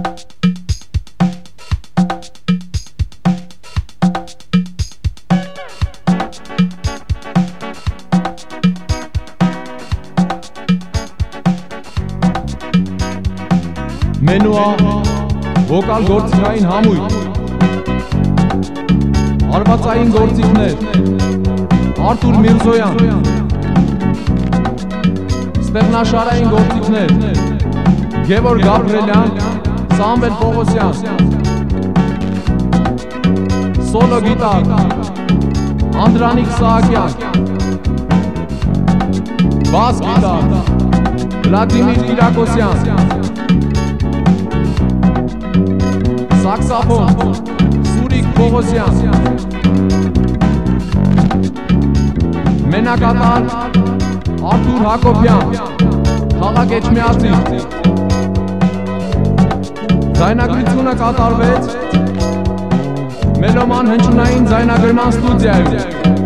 Մենուա վոկալ գործիքային համույթ, արվածային գործիքներ Արթուր Միրզոյան, ստեղնաշարային գործիքներ Գևորգ Գաբրելյան, Սամվել Պողոսյան, սոլո գիտար Անդրանիկ Սահակյան, բաս գիտար Վլադիմիր Կիրակոսյան, Սաքսոֆոն Սուրիկ Պողոսյան, մենակատար Արթուր Հակոբյան, Խաղաղ Էջմիածին, ձայնագրությունը կատարվեց Մելոման հնչյունային ձայնագրման ստուդիայում։